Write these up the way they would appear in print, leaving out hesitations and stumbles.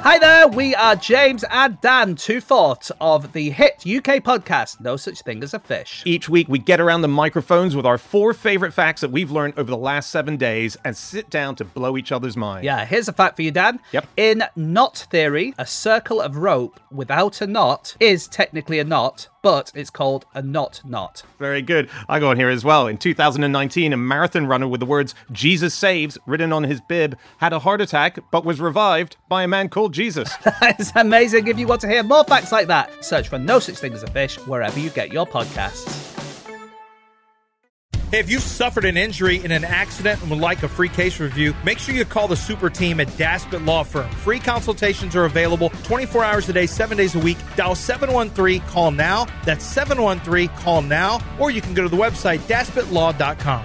Hi there, we are James and Dan, two-fourths of the hit UK podcast, No Such Thing as a Fish. Each week, we get around the microphones with our 4 favorite facts that we've learned over the last 7 days and sit down to blow each other's minds. Yeah, here's a fact for you, Dan. Yep. In knot theory, a circle of rope without a knot is technically a knot, but it's called a knot. Very good. I go on here as well. In 2019, a marathon runner with the words "Jesus saves" written on his bib had a heart attack, but was revived by a man called Jesus. That is amazing. If you want to hear more facts like that, search for No Such Thing as a Fish wherever you get your podcasts. Hey, if you've suffered an injury in an accident and would like a free case review, make sure you call the super team at Daspit Law Firm. Free consultations are available 24 hours a day, 7 days a week. Dial 713-CALL-NOW. That's 713-CALL-NOW. Or you can go to the website, DaspitLaw.com.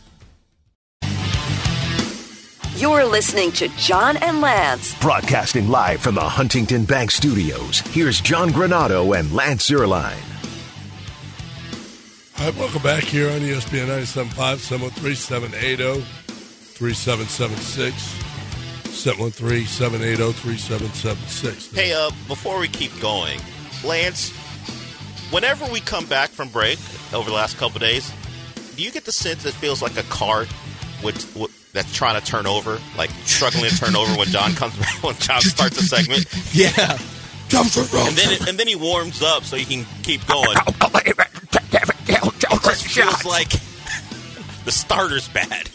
You're listening to John and Lance. Broadcasting live from the Huntington Bank Studios, here's John Granado and Lance Zierlein. All right, welcome back here on ESPN 97.5, 713-780-3776, 713-780-3776. Hey, before we keep going, Lance, whenever we come back from break over the last couple of days, do you get the sense it feels like a cart that's trying to turn over, like struggling to turn over when John comes back, when John starts a segment? Yeah. And then he warms up so he can keep going. It just feels like the starter's bad.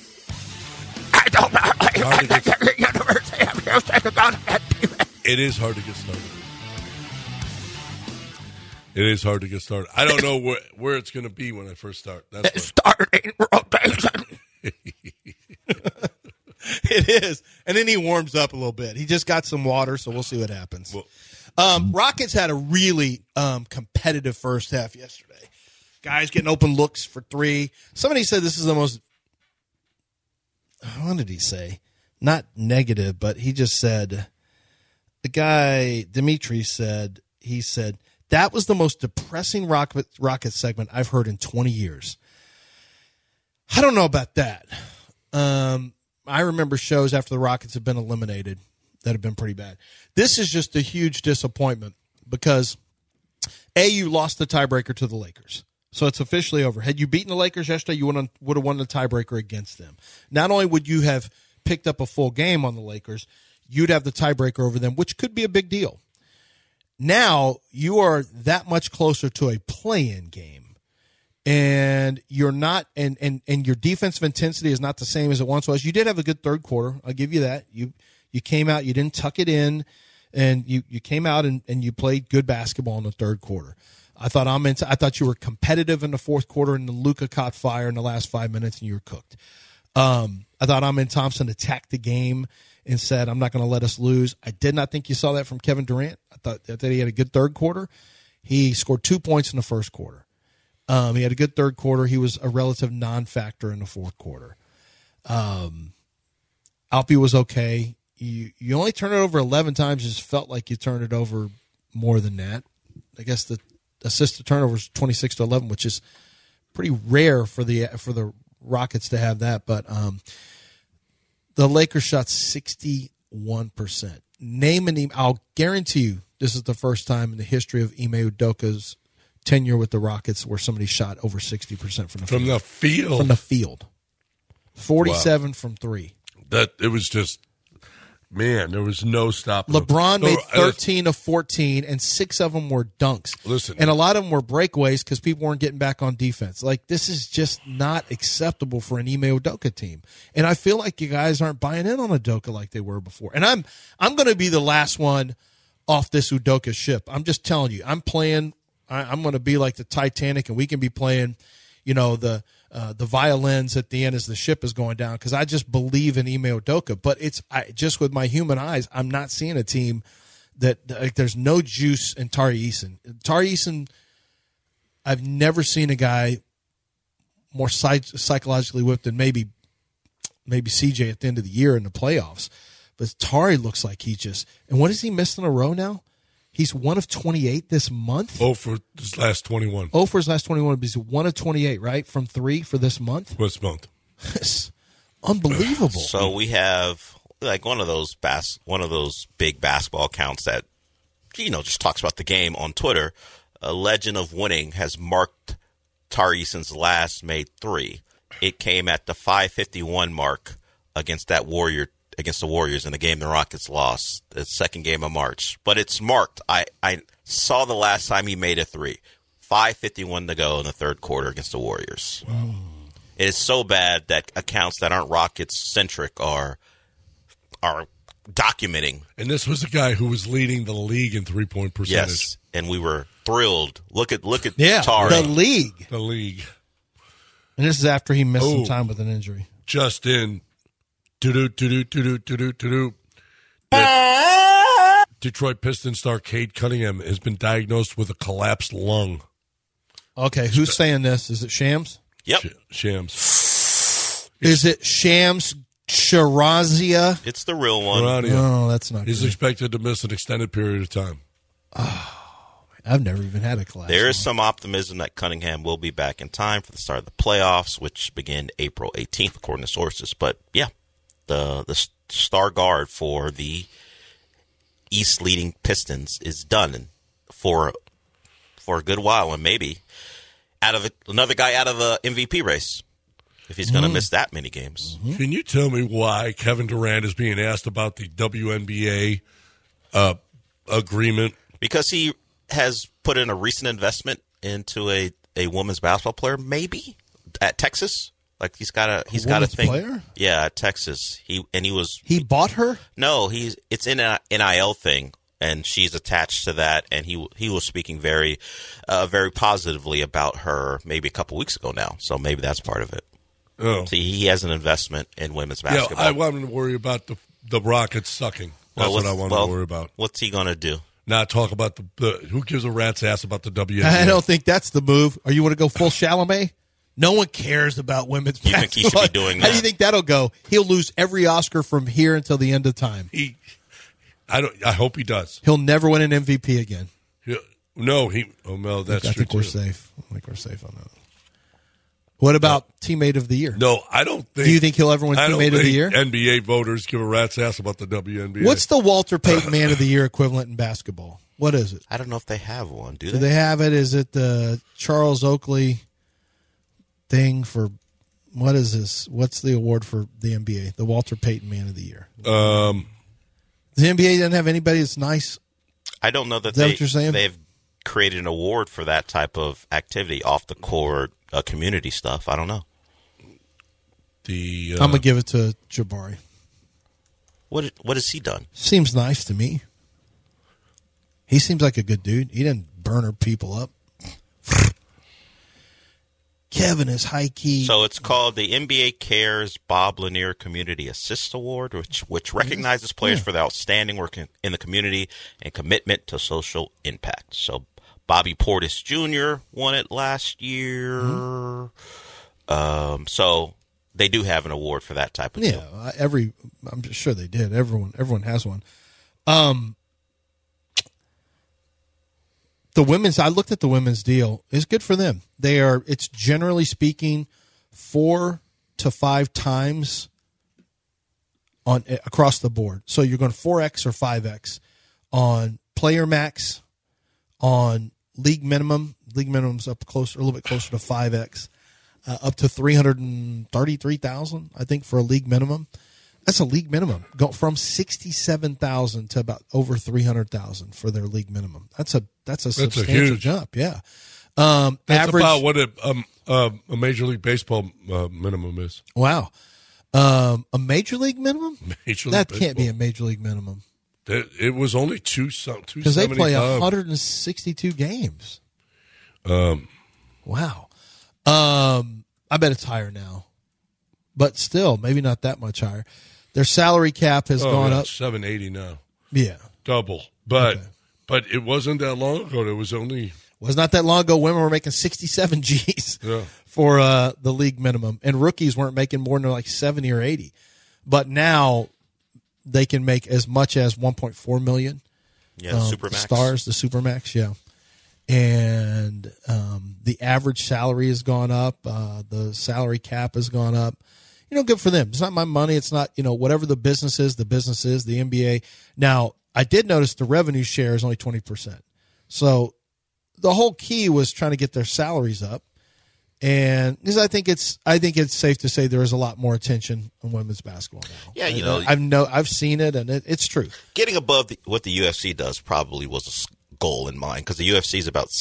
It is hard to get started. It is hard to get started. I don't know where it's going to be when I first start. That's starting rotation. It is. And then he warms up a little bit. He just got some water, so we'll see what happens. Well, Rockets had a really competitive first half yesterday. Guys getting open looks for three. Somebody said this is the most, what did he say? Not negative, but he just said, the guy, Dimitri said, that was the most depressing Rocket segment I've heard in 20 years. I don't know about that. I remember shows after the Rockets have been eliminated that have been pretty bad. This is just a huge disappointment because, you lost the tiebreaker to the Lakers. So it's officially over. Had you beaten the Lakers yesterday, you would have won the tiebreaker against them. Not only would you have picked up a full game on the Lakers, you'd have the tiebreaker over them, which could be a big deal. Now you are that much closer to a play-in game, and you're not, and your defensive intensity is not the same as it once was. You did have a good third quarter. I'll give you that. You came out, you didn't tuck it in, and you came out and you played good basketball in the third quarter. I thought you were competitive in the fourth quarter, and then Luka caught fire in the last 5 minutes, and you were cooked. I thought Amen Thompson attacked the game and said, "I'm not going to let us lose." I did not think you saw that from Kevin Durant. I thought that he had a good third quarter. He scored 2 points in the first quarter. He had a good third quarter. He was a relative non-factor in the fourth quarter. Alpi was okay. You only turned it over 11 times. It just felt like you turned it over more than that. I guess the assist to turnovers 26-11, which is pretty rare for the Rockets to have that. But the Lakers shot 61%. Name an Ime. I'll guarantee you this is the first time in the history of Ime Udoka's tenure with the Rockets where somebody shot over 60% from the field. From the field. 47 from three. That it was just. Man, there was no stopping. LeBron made 13 of 14, and 6 of them were dunks. Listen. And a lot of them were breakaways because people weren't getting back on defense. Like, this is just not acceptable for an Ime Udoka team. And I feel like you guys aren't buying in on Udoka like they were before. And I'm going to be the last one off this Udoka ship. I'm just telling you. I'm going to be like the Titanic, and we can be playing, the violins at the end as the ship is going down, because I just believe in Ime Udoka. But just with my human eyes, I'm not seeing a team that there's no juice in Tari Eason. Tari Eason, I've never seen a guy more psychologically whipped than maybe CJ at the end of the year in the playoffs. But Tari looks like he just – and what has he missed in a row now? He's 1 of 28 this month. For his last 21. For his last 21. He's 1 of 28, right? From 3 for this month? This month. It's unbelievable. So we have like one of those big basketball accounts that, just talks about the game on Twitter. A Legend of Winning has marked Tari Eason's last made three. It came at the 5:51 mark against the Warriors in the game the Rockets lost, the second game of March. But it's marked. I saw the last time he made a three. 5:51 to go in the third quarter against the Warriors. Wow. It is so bad that accounts that aren't Rockets-centric are documenting. And this was a guy who was leading the league in three-point percentage. Yes, and we were thrilled. Look at yeah, Tari. The league. The league. And this is after he missed some time with an injury. Just in. Detroit Pistons star Cade Cunningham has been diagnosed with a collapsed lung. Okay, who's saying this? Is it Shams? Yep. Shams. Is it Shams Shirazia? It's the real one. No, that's not He's good. expected to miss an extended period of time. I've never even had a collapse. There is some optimism that Cunningham will be back in time for the start of the playoffs, which begin April 18th, according to sources. But, yeah, the star guard for the East leading Pistons is done for a good while, and maybe another guy out of the MVP race if he's going to miss that many games. Can you tell me why Kevin Durant is being asked about the WNBA agreement? Because he has put in a recent investment into a women's basketball player, maybe at Texas. Like he's got a thing. Player? Yeah, at Texas. He bought her? No, it's in an NIL thing, and she's attached to that. And he was speaking very positively about her maybe a couple weeks ago now. So maybe that's part of it. Oh. See, he has an investment in women's basketball. Yeah, I wanted to worry about the Rockets sucking. That's what I wanted to worry about. What's he going to do? Not talk about who gives a rat's ass about the WNBA. I don't think that's the move. Or you want to go full Chalamet? No one cares about women's basketball. You think he should be doing that? How do you think that'll go? He'll lose every Oscar from here until the end of time. I hope he does. He'll never win an MVP again. That's true. I think we're safe. I think we're safe on that. What about teammate of the year? No, I don't think. Do you think he'll ever win teammate of the year? NBA voters give a rat's ass about the WNBA. What's the Walter Payton Man of the Year equivalent in basketball? What is it? I don't know if they have one. Do they have it? Is it the Charles Oakley thing for what is this? What's the award for the NBA? The Walter Payton Man of the Year. The NBA doesn't have anybody that's nice. I don't know that what you're saying? They've created an award for that type of activity off the court, community stuff. I don't know. I'm gonna give it to Jabari. What has he done? Seems nice to me. He seems like a good dude. He didn't burn people up. Kevin is high key. So it's called the NBA Cares Bob Lanier Community Assist Award, which recognizes players for their outstanding work in the community and commitment to social impact. So Bobby Portis Jr. won it last year. So they do have an award for that type of deal. Yeah, I'm sure they did. Everyone has one. The women's, I looked at the women's deal. It's good for them. It's generally speaking 4 to 5 times across the board. So you're going 4X or 5X on player max, on league minimum. League minimum's up a little bit closer to 5X, up to $333,000, I think, for a league minimum. That's a league minimum. Go from $67,000 to about over $300,000 for their league minimum. That's a substantial jump. Yeah. That's average, about what a Major League Baseball minimum is. Wow. A Major League minimum? That can't be a Major League minimum. It was only two because they play 162 games. Wow. I bet it's higher now, but still maybe not that much higher. Their salary cap has gone up. $780 now. Yeah, double. But it wasn't that long ago. It was not that long ago. Women were making 67 G's for the league minimum, and rookies weren't making more than like 70 or 80. But now they can make as much as 1.4 million. Yeah, the Supermax. Stars, the Supermax. Yeah, and the average salary has gone up. The salary cap has gone up. good for them. It's not my money. It's not, whatever the business is, the NBA. Now, I did notice the revenue share is only 20%. So the whole key was trying to get their salaries up. And because I think it's safe to say there is a lot more attention on women's basketball now. Yeah, I've seen it, and it's true. Getting above what the UFC does probably was a goal in mind, because the UFC is about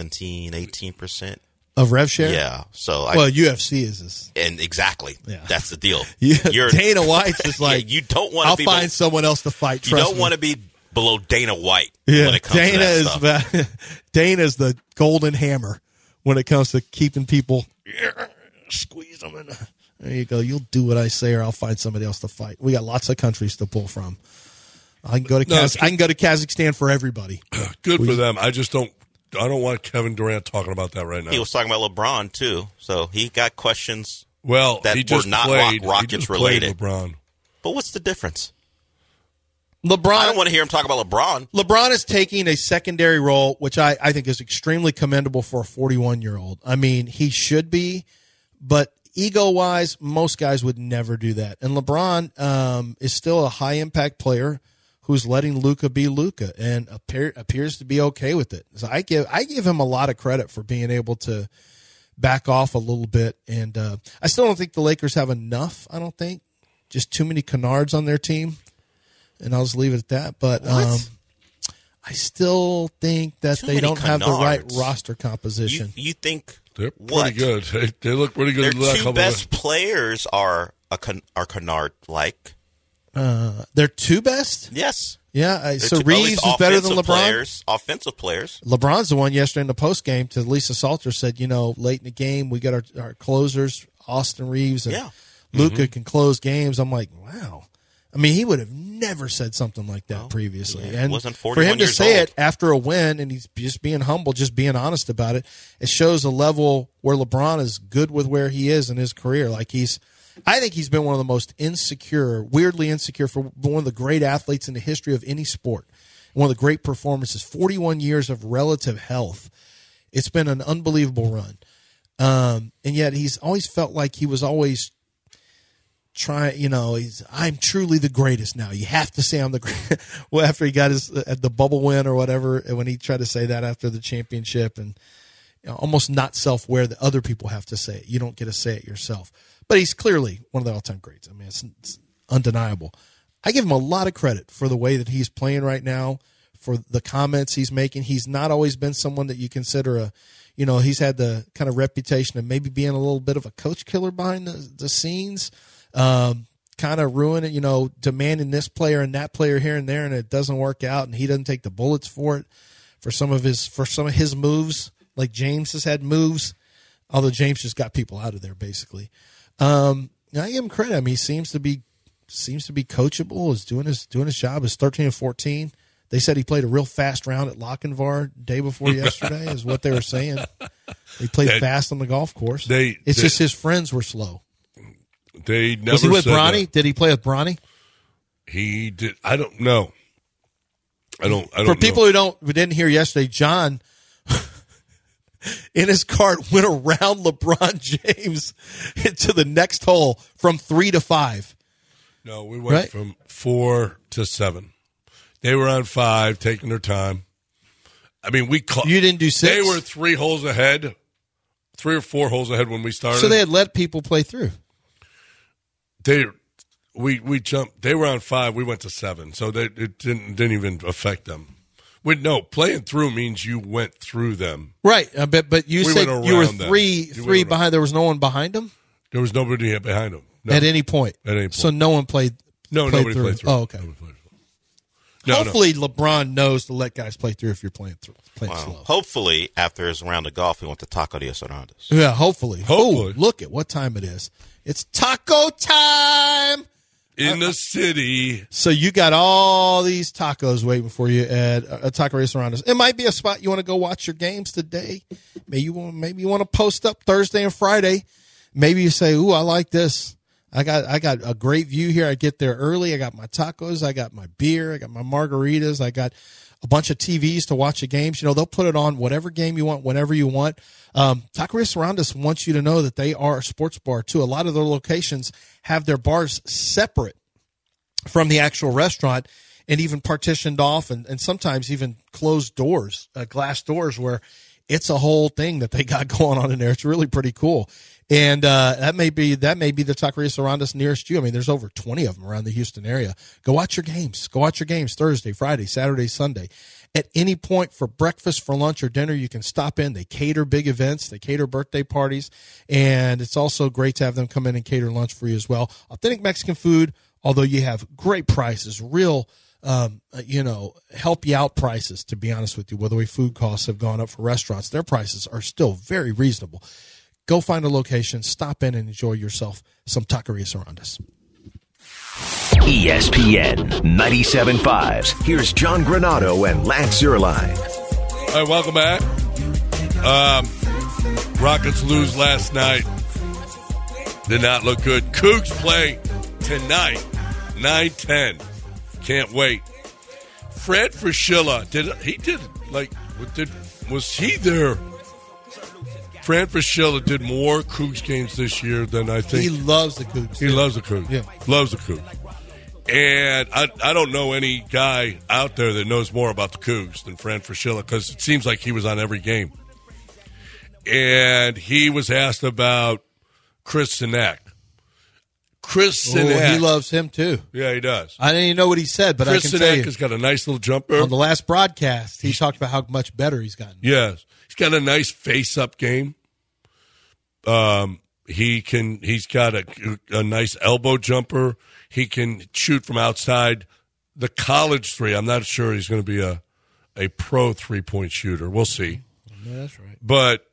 18% of rev share. Yeah, so UFC is this, and exactly, that's the deal. Dana White's just like you don't want. I'll find someone else to fight. You don't want to be below Dana White when it comes to that stuff. Dana's the golden hammer when it comes to keeping people, squeeze them in. There you go. You'll do what I say, or I'll find somebody else to fight. We got lots of countries to pull from. I can go to Kazakhstan for everybody. Good for them. I don't want Kevin Durant talking about that right now. He was talking about LeBron too, so he got questions. Well, that he just were not Rockets related. LeBron. But what's the difference? LeBron. I don't want to hear him talk about LeBron. LeBron is taking a secondary role, which I think is extremely commendable for a 41-year-old. I mean, he should be, but ego-wise, most guys would never do that. And LeBron is still a high-impact player who's letting Luka be Luka and appears to be okay with it. So I give him a lot of credit for being able to back off a little bit. And I still don't think the Lakers have enough. I don't think. Just too many canards on their team. And I'll just leave it at that. But I still think that they don't have the right roster composition. You think they're pretty good? They look pretty good. Their two best players are Kennard-like. Their two best? Yes. Yeah. So Reeves is better than LeBron. Offensive players. LeBron's the one yesterday in the post game to Lisa Salter said, late in the game we got our closers, Austin Reeves and Luka can close games. I'm like, wow. I mean, he would have never said something like that previously. Yeah, and wasn't for him to say old. it after a win, and he's just being humble, just being honest about it, it shows a level where LeBron is good with where he is in his career. I think he's been one of the most weirdly insecure for one of the great athletes in the history of any sport. One of the great performances, 41 years of relative health. It's been an unbelievable run. And yet he's always felt like he was always I'm truly the greatest now. You have to say I'm the greatest. Well, after he got the bubble win or whatever, when he tried to say that after the championship, and almost not self-aware that other people have to say it. You don't get to say it yourself. But he's clearly one of the all-time greats. I mean, it's undeniable. I give him a lot of credit for the way that he's playing right now, for the comments he's making. He's not always been someone that you consider he's had the kind of reputation of maybe being a little bit of a coach killer behind the scenes. Kind of ruining, demanding this player and that player here and there, and it doesn't work out, and he doesn't take the bullets for it. For some of his moves, like James has had moves, although James just got people out of there basically. I give him credit. I mean, he seems to be coachable. Is doing his job. Is 13-14. They said he played a real fast round at Lochinvar day before yesterday. Is what they were saying. He played fast on the golf course. Just his friends were slow. They never was he with said Bronny? That. Did he play with Bronny? He did. I don't know. I don't. For people who didn't hear yesterday, John in his cart went around LeBron James into the next hole from 3 to 5. No, we went from 4 to 7. They were on 5, taking their time. I mean, you didn't do 6. They were 3 holes ahead, 3 or 4 holes ahead when we started. So they had let people play through. We jumped. They were on 5. We went to 7, so it didn't even affect them. Playing through means you went through them, right? But you said you were three behind. There was no one behind them. There was nobody behind them at any point. So no one played. Nobody played through. Oh, okay. Hopefully, LeBron knows to let guys play through if you're playing slow. Hopefully, after his round of golf, he went to Taco Dios Hernandez. Yeah, hopefully. Oh, look at what time it is. It's taco time in the city. So you got all these tacos waiting for you at a taco restaurant. It might be a spot you want to go watch your games today. Maybe you want to post up Thursday and Friday. Maybe you say, "Ooh, I like this. I got a great view here. I get there early. I got my tacos. I got my beer. I got my margaritas. I got a bunch of TVs to watch the games. You know, they'll put it on whatever game you want, whenever you want. Taqueria Surroundus wants you to know that they are a sports bar, too. A lot of their locations have their bars separate from the actual restaurant and even partitioned off and sometimes even closed doors, glass doors, where it's a whole thing that they got going on in there. It's really pretty cool. And that may be the Taqueria Surroundus nearest you. I mean, there's over 20 of them around the Houston area. Go watch your games. Go watch your games Thursday, Friday, Saturday, Sunday. At any point for breakfast, for lunch, or dinner, you can stop in. They cater big events. They cater birthday parties. And it's also great to have them come in and cater lunch for you as well. Authentic Mexican food, although you have great prices, real help you out prices, to be honest with you. Whether the way food costs have gone up for restaurants, their prices are still very reasonable. Go find a location, stop in, and enjoy yourself some Taqueria Surroundus. ESPN 97.5's. Here's John Granado and Lance Zierlein. All right, welcome back. Rockets lose last night. Did not look good. Cougs play tonight, 9-10. Can't wait. Fred Fraschilla, was he there? Fran Fraschilla did more Cougs games this year than I think. He loves the Cougs. He loves the Cougs. Yeah. Loves the Cougs. And I don't know any guy out there that knows more about the Cougs than Fran Fraschilla, because it seems like he was on every game. And he was asked about Chris Sinek. Chris Sinek. He loves him too. Yeah, he does. I didn't even know what he said, but Chris I can tell you. Sinek has got a nice little jumper. On the last broadcast, he talked about how much better he's gotten. Yes. He's got a nice face-up game. He's got a nice elbow jumper. He can shoot from outside. The college three, I'm not sure he's going to be a pro three-point shooter. We'll see. Yeah, that's right. But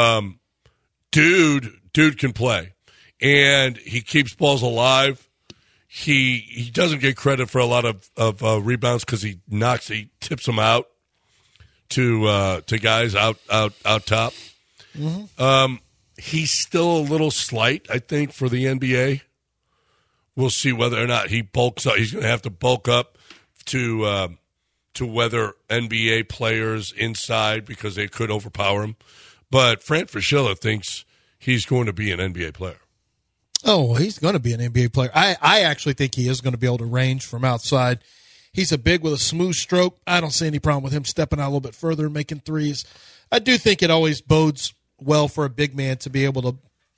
dude can play. And he keeps balls alive. He doesn't get credit for a lot of rebounds because he tips them out to guys out top. Mm-hmm. He's still a little slight, I think, for the NBA. We'll see whether or not he bulks up. He's going to have to bulk up to weather NBA players inside because they could overpower him. But Fran Fraschilla thinks he's going to be an NBA player. Oh, he's going to be an NBA player. I actually think he is going to be able to range from outside. He's a big with a smooth stroke. I don't see any problem with him stepping out a little bit further and making threes. I do think it always bodes well for a big man to be able to,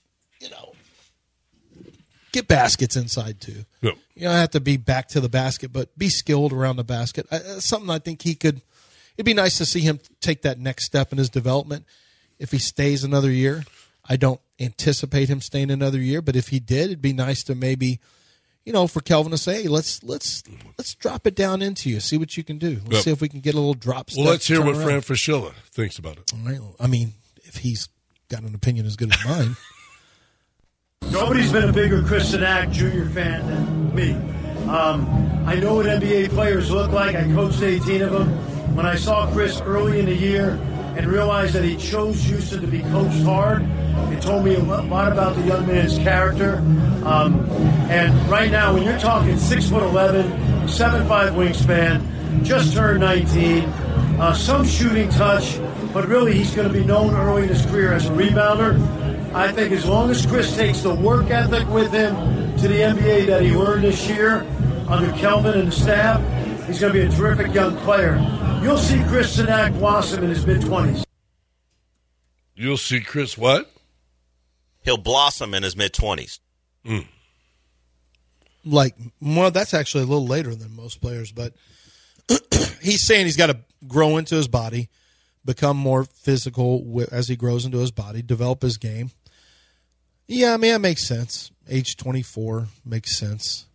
get baskets inside too. Yep. You don't have to be back to the basket, but be skilled around the basket. Something I think he could. It'd be nice to see him take that next step in his development. If he stays another year, I don't anticipate him staying another year, but if he did, it'd be nice to maybe, for Kelvin to say, hey, let's drop it down into you, see what you can do. Let's see if we can get a little drop step. Well, let's hear what Fran Fraschilla thinks about it. All right. I mean, if he's got an opinion as good as mine. Nobody's been a bigger Chris Sinek Jr. fan than me. I know what NBA players look like. I coached 18 of them. When I saw Chris early in the year and realized that he chose Houston to be coached hard, it told me a lot about the young man's character. And right now, when you're talking 6'11", 7'5" wingspan, just turned 19, some shooting touch, but really he's going to be known early in his career as a rebounder. I think as long as Chris takes the work ethic with him to the NBA that he learned this year under Kelvin and the staff, he's going to be a terrific young player. You'll see Chris Sinek blossom in his mid-20s. You'll see Chris what? He'll blossom in his mid-20s. That's actually a little later than most players, but he's saying he's got to grow into his body, become more physical as he grows into his body, develop his game. Yeah, I mean, that makes sense. Age 24 makes sense.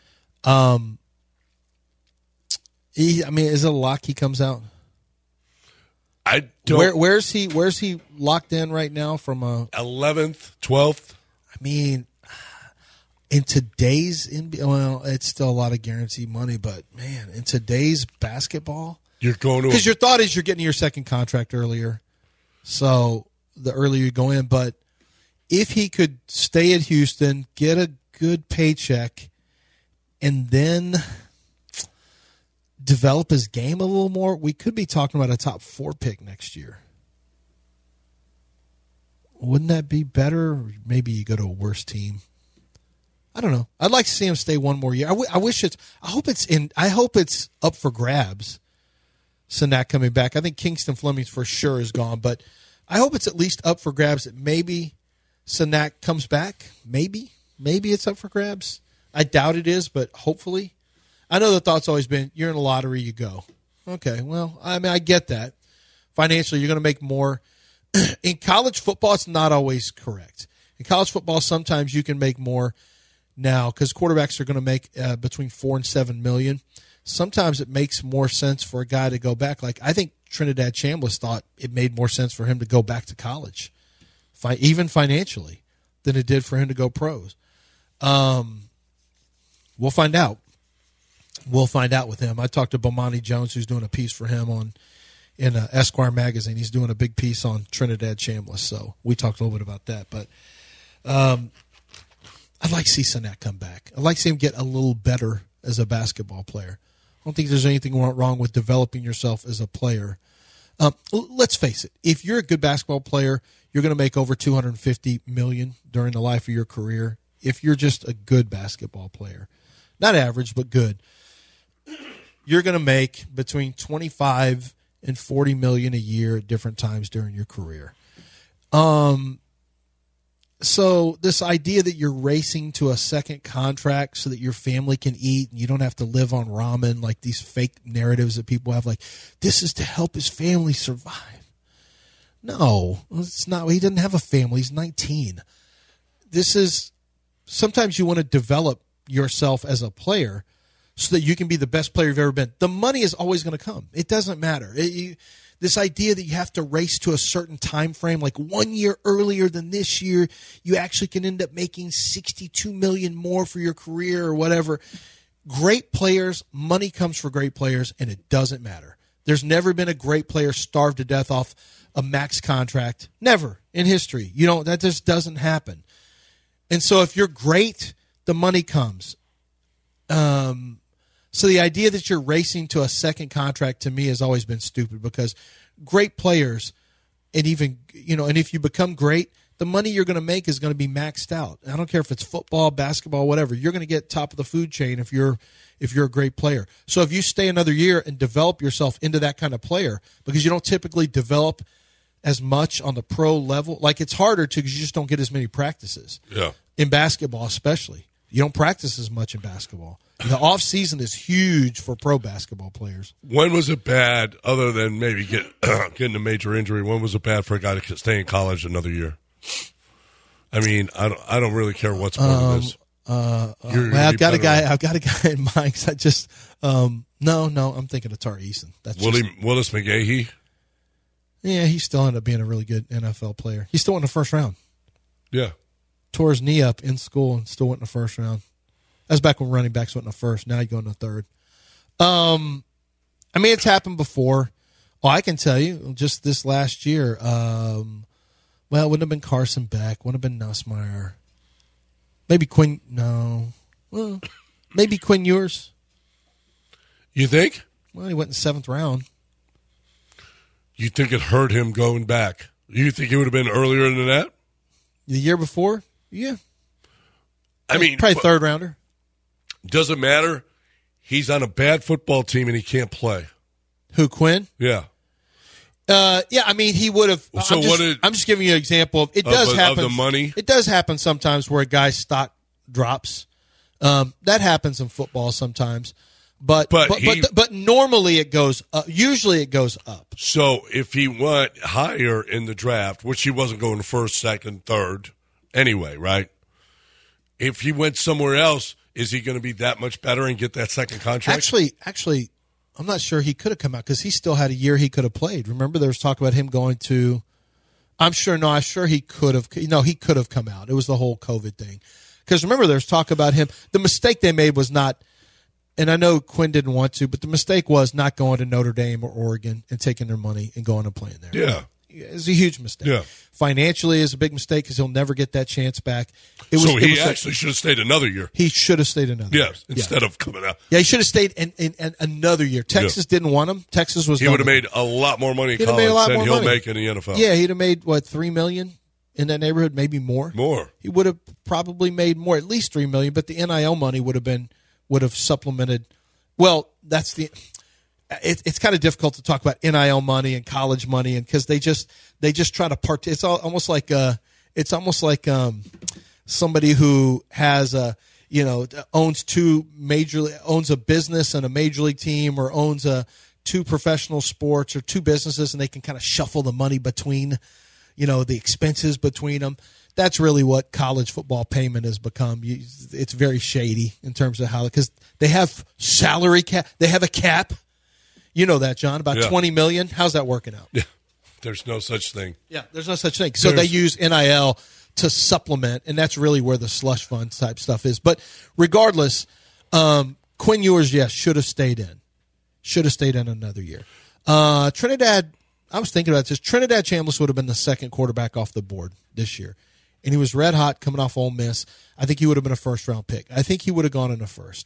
Is it a lock he comes out? I don't. Where's he locked in right now from a 11th, 12th? I mean, in today's NBA, well, it's still a lot of guaranteed money, but man, in today's basketball, you're going to, because your thought is you're getting your second contract earlier, so the earlier you go in. But if he could stay at Houston, get a good paycheck and then develop his game a little more, we could be talking about a top 4 pick next year. Wouldn't that be better? Or maybe you go to a worse team. I don't know. I'd like to see him stay one more year. I hope it's up for grabs. Sinak coming back. I think Kingston Fleming for sure is gone, but I hope it's at least up for grabs that maybe Sinak comes back. Maybe it's up for grabs. I doubt it is, but hopefully. I know the thought's always been, you're in a lottery, you go. Okay, well, I mean, I get that. Financially, you're going to make more. In college football, it's not always correct. In college football, sometimes you can make more now because quarterbacks are going to make between $4 and $7 million. Sometimes it makes more sense for a guy to go back. Like I think Trinidad Chambliss thought it made more sense for him to go back to college, even financially, than it did for him to go pros. We'll find out. We'll find out with him. I talked to Bomani Jones, who's doing a piece for him in Esquire magazine. He's doing a big piece on Trinidad Chambliss, so we talked a little bit about that. But I'd like to see Sinak come back. I'd like to see him get a little better as a basketball player. I don't think there's anything wrong with developing yourself as a player. Let's face it. If you're a good basketball player, you're going to make over $250 million during the life of your career. If you're just a good basketball player, not average, but good, you're going to make between $25 and $40 million a year at different times during your career. So this idea that you're racing to a second contract so that your family can eat and you don't have to live on ramen, like these fake narratives that people have, like this is to help his family survive. No, it's not. He doesn't have a family. He's 19. This is sometimes you want to develop yourself as a player so that you can be the best player you've ever been. The money is always going to come. It doesn't matter. This idea that you have to race to a certain time frame, like 1 year earlier than this year, you actually can end up making $62 million more for your career or whatever. Great players, money comes for great players, and it doesn't matter. There's never been a great player starved to death off a max contract. Never in history. That just doesn't happen. And so if you're great, the money comes. So the idea that you're racing to a second contract to me has always been stupid because great players and even, and if you become great, the money you're going to make is going to be maxed out. I don't care if it's football, basketball, whatever. You're going to get top of the food chain if you're a great player. So if you stay another year and develop yourself into that kind of player, because you don't typically develop as much on the pro level, like it's harder to because you just don't get as many practices. Yeah. In basketball especially. You don't practice as much in basketball. The off season is huge for pro basketball players. When was it bad, other than maybe getting a major injury? When was it bad for a guy to stay in college another year? I mean, I don't really care what sport it is. I've got a guy in mind. Cause I just no, I'm thinking of Tari Eason. That's Willis McGahee. Yeah, he still ended up being a really good NFL player. He still went in the first round. Yeah. Tore his knee up in school and still went in the first round. That's back when running backs went in the first. Now you go in the third. I mean, it's happened before. Oh, I can tell you, just this last year, well, it wouldn't have been Carson Beck. Wouldn't have been Nussmeier. Maybe Quinn. No. Well, maybe Quinn Ewers. You think? Well, he went in the seventh round. You think it hurt him going back? You think it would have been earlier than that? The year before? Yeah. I mean, probably third rounder. Doesn't matter. He's on a bad football team and he can't play. Who, Quinn? Yeah. Yeah, I mean, he would have. So I'm just giving you an example of it. Does happen. Of the money? It does happen sometimes where a guy's stock drops. That happens in football sometimes. But normally it goes up. Usually it goes up. So if he went higher in the draft, which he wasn't going first, second, third anyway, right? If he went somewhere else, is he going to be that much better and get that second contract? Actually, I'm not sure he could have come out because he still had a year he could have played. Remember, there was talk about him going to. I'm sure he could have. He could have come out. It was the whole COVID thing. Because remember, there's talk about him. The mistake they made was not. And I know Quinn didn't want to, but the mistake was not going to Notre Dame or Oregon and taking their money and going and playing there. Yeah. It's a huge mistake. Yeah. Financially, is a big mistake because he'll never get that chance back. So he actually should have stayed another year. He should have stayed another year. Yes, instead of coming out. Yeah, he should have stayed in another year. Texas didn't want him. Texas was. He would have made a lot more money in college than he'll make in the NFL. Yeah, he'd have made, $3 million in that neighborhood, maybe more. More. He would have probably made more, at least $3 million, but the NIL money would have supplemented. Well, that's the. It's kind of difficult to talk about NIL money and college money, and because they just try to part. It's almost like somebody who has owns owns a business and a major league team, or owns two professional sports or two businesses, and they can kind of shuffle the money between, the expenses between them. That's really what college football payment has become. It's very shady in terms of how, because they have salary cap, they have a cap. You know that, John, about $20 million. How's that working out? Yeah, there's no such thing. Yeah, there's no such thing. So they use NIL to supplement, and that's really where the slush fund type stuff is. But regardless, Quinn Ewers, yes, should have stayed in. Should have stayed in another year. Trinidad, I was thinking about this. Trinidad Chambliss would have been the second quarterback off the board this year. And he was red hot coming off Ole Miss. I think he would have been a first-round pick. I think he would have gone in the first.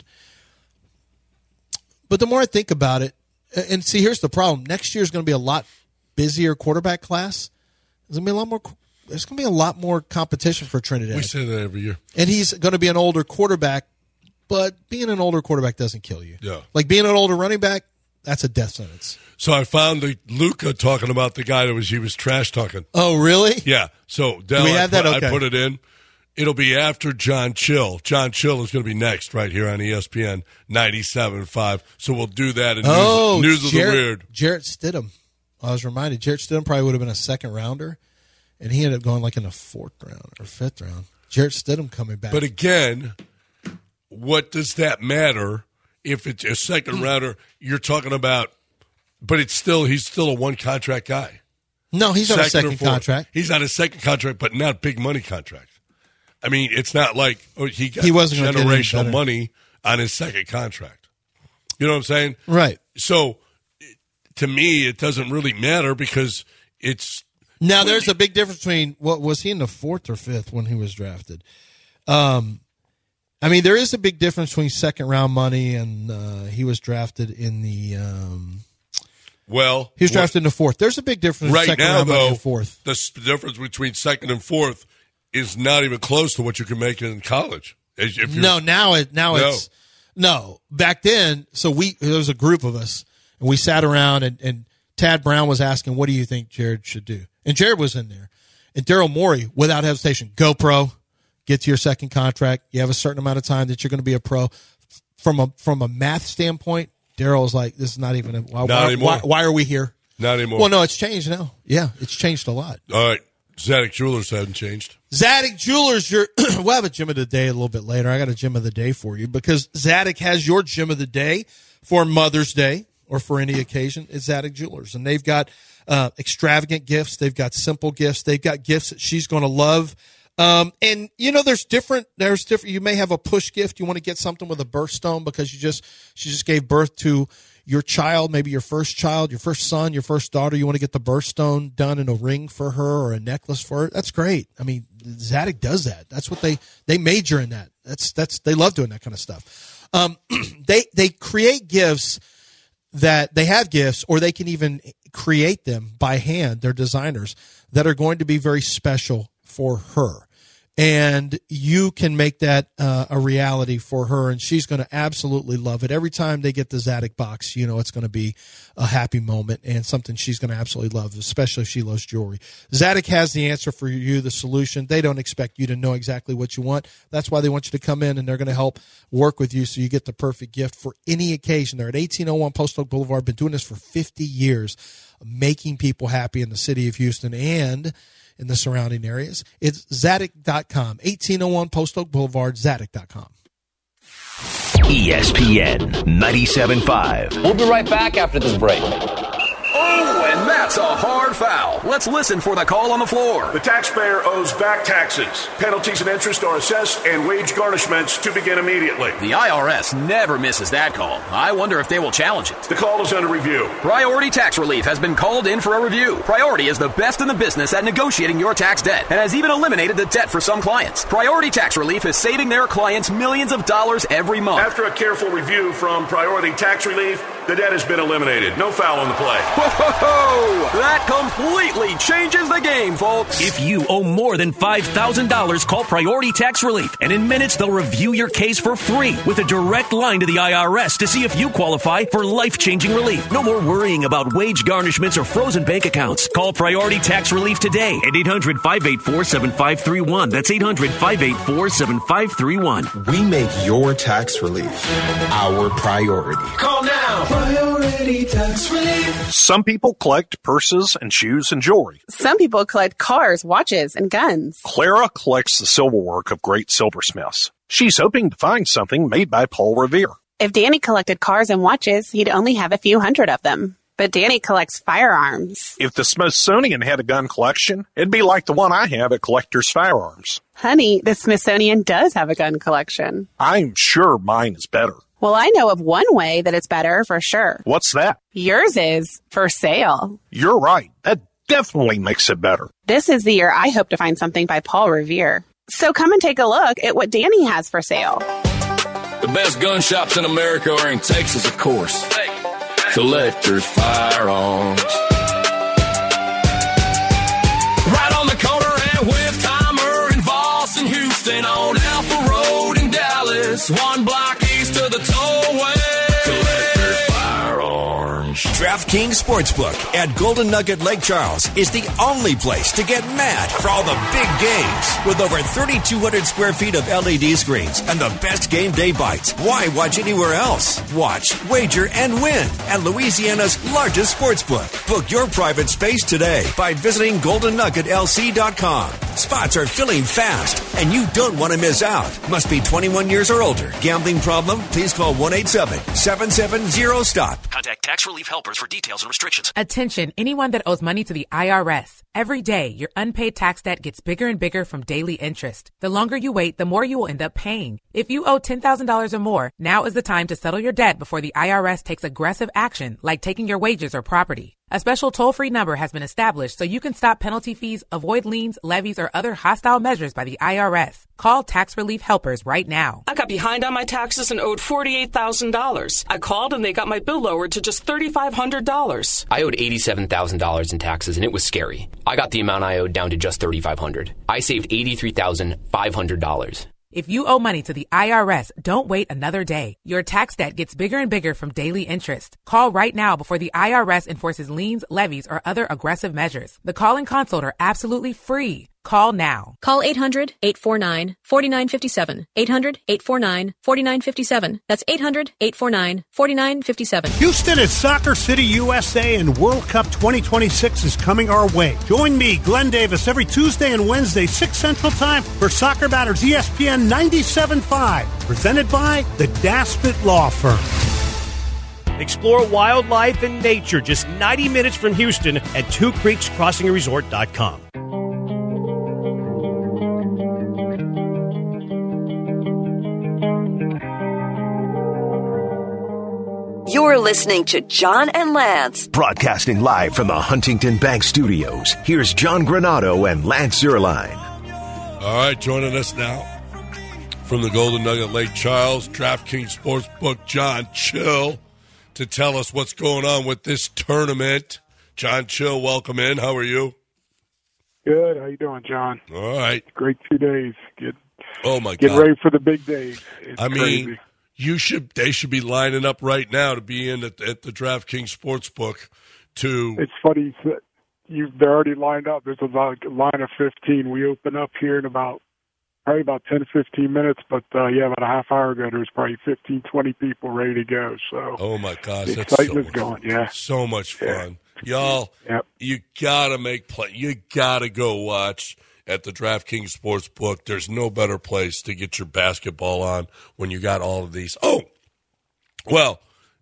But the more I think about it, and see, here's the problem. Next year is going to be a lot busier quarterback class. There's going to be a lot more competition for Trinidad. We say that every year. And he's going to be an older quarterback, but being an older quarterback doesn't kill you. Yeah. Like being an older running back, that's a death sentence. So I found Luca talking about the guy he was trash talking. Oh, really? Yeah. So Del, we have that? Okay. I put it in. It'll be after John Chill. John Chill is going to be next right here on ESPN 97.5. So we'll do that in News of the Weird. Jarrett Stidham. I was reminded. Jarrett Stidham probably would have been a second rounder, and he ended up going in the fourth round or fifth round. Jarrett Stidham coming back. But again, what does that matter if it's a second rounder? You're talking about, but he's still a one contract guy. No, he's on a second contract. He's on a second contract, but not big money contract. I mean, it's not like he wasn't generational money on his second contract. You know what I'm saying? Right. So, to me, it doesn't really matter because it's... Now, there's a big difference between... was he in the fourth or fifth when he was drafted? I mean, there is a big difference between second-round money and he was drafted in the... he was drafted in the fourth. There's a big difference between second-round money and fourth. The difference between second and fourth is not even close to what you can make in college. No. Back then, so there was a group of us, and we sat around, and Tad Brown was asking, what do you think Jared should do? And Jared was in there. And Daryl Morey, without hesitation, go pro, get to your second contract. You have a certain amount of time that you're going to be a pro. From a math standpoint, Daryl was like, this is not even why are we here? Not anymore. Well, no, it's changed now. Yeah, it's changed a lot. All right. Zadig Jewelers hasn't changed. Zadig Jewelers, we'll have a gym of the day a little bit later. I got a gym of the day for you because Zadig has your gym of the day for Mother's Day or for any occasion. It's Zadig Jewelers, and they've got extravagant gifts. They've got simple gifts. They've got gifts that she's going to love. And there's different. You may have a push gift. You want to get something with a birthstone because she just gave birth to your child, maybe your first child, your first son, your first daughter. You want to get the birthstone done in a ring for her or a necklace for her. That's great. I mean, Zadig does that. That's what they major in that. They love doing that kind of stuff. They create gifts that they have gifts, or they can even create them by hand. They're designers that are going to be very special for her. And you can make that a reality for her, and she's going to absolutely love it. Every time they get the Zadig box, it's going to be a happy moment and something she's going to absolutely love, especially if she loves jewelry. Zadig has the answer for you, the solution. They don't expect you to know exactly what you want. That's why they want you to come in, and they're going to help work with you so you get the perfect gift for any occasion. They're at 1801 Post Oak Boulevard. Been doing this for 50 years, making people happy in the city of Houston and in the surrounding areas. It's Zadig.com. 1801 Post Oak Boulevard, Zadig.com. ESPN 97.5. We'll be right back after this break. Oh, and that's a hard foul. Let's listen for the call on the floor. The taxpayer owes back taxes. Penalties and interest are assessed and wage garnishments to begin immediately. The IRS never misses that call. I wonder if they will challenge it. The call is under review. Priority Tax Relief has been called in for a review. Priority is the best in the business at negotiating your tax debt and has even eliminated the debt for some clients. Priority Tax Relief is saving their clients millions of dollars every month. After a careful review from Priority Tax Relief, the debt has been eliminated. No foul on the play. Whoa! That completely changes the game, folks. If you owe more than $5,000, call Priority Tax Relief, and in minutes they'll review your case for free with a direct line to the IRS to see if you qualify for life-changing relief. No more worrying about wage garnishments or frozen bank accounts. Call Priority Tax Relief today at 800-584-7531. That's 800-584-7531. We make your tax relief our priority. Call now. Priority Tax Relief. Some people collect purses and shoes and jewelry. Some people collect cars, watches, and guns. Clara collects the silverwork of great silversmiths. She's hoping to find something made by Paul Revere. If Danny collected cars and watches, he'd only have a few hundred of them. But Danny collects firearms. If the Smithsonian had a gun collection, it'd be like the one I have at Collector's Firearms. Honey, the Smithsonian does have a gun collection. I'm sure mine is better. Well, I know of one way that it's better for sure. What's that? Yours is for sale. You're right. That definitely makes it better. This is the year I hope to find something by Paul Revere. So come and take a look at what Danny has for sale. The best gun shops in America are in Texas, of course. Collector's Firearms. Right on the corner at Wertheimer and Voss and Houston on Alpha Road in Dallas. One block east of the tollway. Collector's Firearms. DraftKings Sportsbook at Golden Nugget Lake Charles is the only place to get mad for all the big games. With over 3,200 square feet of LED screens and the best game day bites, why watch anywhere else? Watch, wager, and win at Louisiana's largest sportsbook. Book your private space today by visiting GoldenNuggetLC.com. Spots are filling fast, and you don't want to miss out. Must be 21 years or older. Gambling problem? Please call 1-877-770-STOP. Contact Tax Relief Helpers for details and restrictions. Attention, anyone that owes money to the IRS. Every day, your unpaid tax debt gets bigger and bigger from daily interest. The longer you wait, the more you will end up paying. If you owe $10,000 or more, now is the time to settle your debt before the IRS takes aggressive action, like taking your wages or property. A special toll-free number has been established so you can stop penalty fees, avoid liens, levies, or other hostile measures by the IRS. Call Tax Relief Helpers right now. I got behind on my taxes and owed $48,000. I called and they got my bill lowered to just $3,500. I owed $87,000 in taxes and it was scary. I got the amount I owed down to just $3,500. I saved $83,500. If you owe money to the IRS, don't wait another day. Your tax debt gets bigger and bigger from daily interest. Call right now before the IRS enforces liens, levies, or other aggressive measures. The call and consult are absolutely free. Call now. Call 800-849-4957. 800-849-4957. That's 800-849-4957. Houston is Soccer City, USA, and World Cup 2026 is coming our way. Join me, Glenn Davis, every Tuesday and Wednesday, 6 Central Time for Soccer Batters ESPN 97.5. Presented by the Daspit Law Firm. Explore wildlife and nature just 90 minutes from Houston at twocreekscrossingresort.com. You're listening to John and Lance. Broadcasting live from the Huntington Bank Studios, here's John Granado and Lance Zierlein. All right, joining us now from the Golden Nugget Lake Charles, DraftKings Sportsbook, John Chill, to tell us what's going on with this tournament. John Chill, welcome in. How are you? Good. How you doing, John? All right. Great 2 days. Get ready for the big days. It's crazy. They should be lining up right now to be in at the DraftKings Sportsbook. It's funny they're already lined up. There's a line of 15. We open up here in probably about 10 to 15 minutes, but about a half hour ago, there was probably 15, 20 people ready to go. So, oh my gosh, the that's excitement's going. Yeah, so much fun, y'all. Yep. You gotta make play. You gotta go watch at the DraftKings Sportsbook. There's no better place to get your basketball on when you got all of these. Oh, well,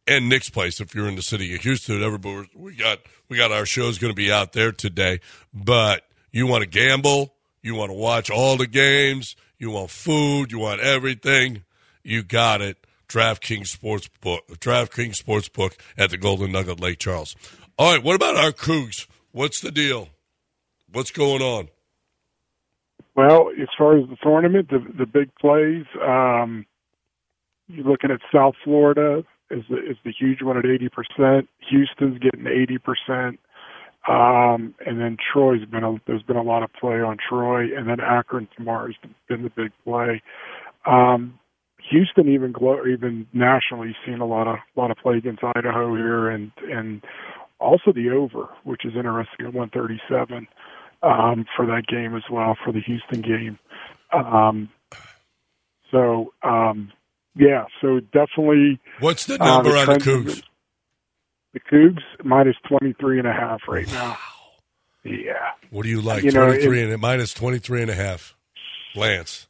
and Nick's place if you're in the city of Houston. Everybody, we got our shows going to be out there today. But you want to gamble, you want to watch all the games, you want food, you want everything, you got it. DraftKings Sportsbook at the Golden Nugget Lake Charles. All right, what about our Cougs? What's the deal? What's going on? Well, as far as the tournament, the big plays, you're looking at South Florida is the huge one at 80%. Houston's getting 80%. And then there's been a lot of play on Troy, and then Akron tomorrow has been the big play. Houston even nationally seen a lot of play against Idaho here, and also the over, which is interesting at 137 for that game as well, for the Houston game. So definitely. What's the number on the Cougs? The Cougs minus 23.5 right now. Yeah. What do you like? 23 and minus 23.5. Lance.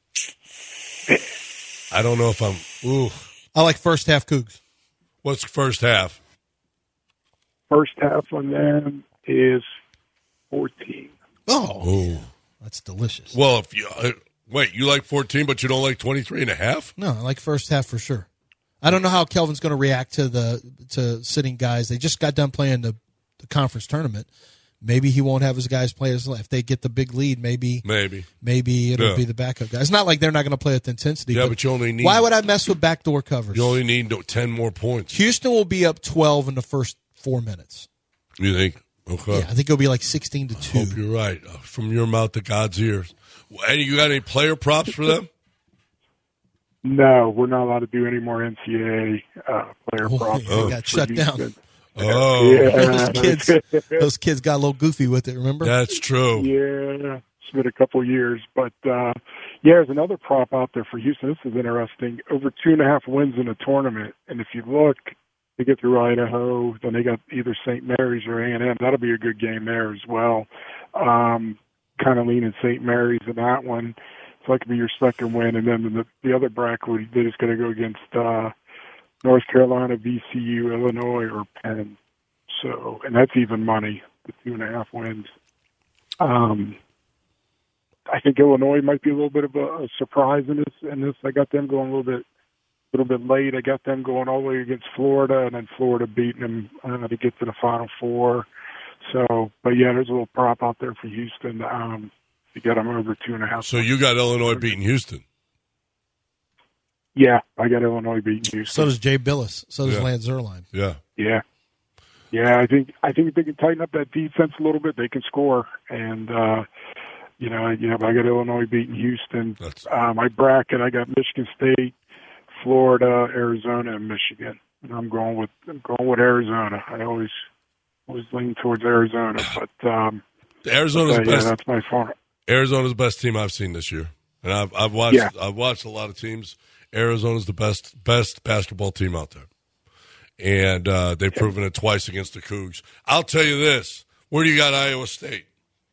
I don't know if I'm. Ooh. I like first half Cougs. What's first half? First half on them is 14. Oh, that's delicious. Well, if you wait, you like 14, but you don't like 23.5? No, I like first half for sure. I don't know how Kelvin's going to react to sitting guys. They just got done playing the conference tournament. Maybe he won't have his guys play if they get the big lead. Maybe it'll be the backup guys. It's not like they're not going to play with intensity. Yeah, but you only need. Why would I mess with backdoor covers? You only need 10 more points. Houston will be up 12 in the first 4 minutes. You think? Okay. Yeah, I think it'll be like 16-2. Hope you're right. From your mouth to God's ears. And you got any player props for them? No, we're not allowed to do any more NCAA player props. They got shut down. Oh, yeah. those kids got a little goofy with it, remember? That's true. Yeah, it's been a couple of years. But, there's another prop out there for Houston. This is interesting. Over 2.5 wins in a tournament. And if you look, they get through Idaho, then they got either St. Mary's or A&M. That'll be a good game there as well. Kind of leaning St. Mary's in that one. So that could be your second win. And then the other bracket, they just got to go against North Carolina, VCU, Illinois, or Penn. So, and that's even money, the 2.5 wins. I think Illinois might be a little bit of a surprise in this. I got them going a little bit late. I got them going all the way against Florida, and then Florida beating them to get to the Final Four. So, but yeah, there's a little prop out there for Houston to get them over 2.5. So you got Illinois beating Houston? Yeah, I got Illinois beating Houston. So does Jay Billis. So does Lance Zierlein. Yeah. Yeah, I think if they can tighten up that defense a little bit, they can score. And but I got Illinois beating Houston. My bracket, I got Michigan State, Florida, Arizona, and Michigan. And I'm going with Arizona. I always lean towards Arizona, but Arizona's the best. Yeah, that's my phone. Arizona's the best team I've seen this year, and I've watched a lot of teams. Arizona's the best basketball team out there, and they've proven it twice against the Cougs. I'll tell you this: where do you got Iowa State?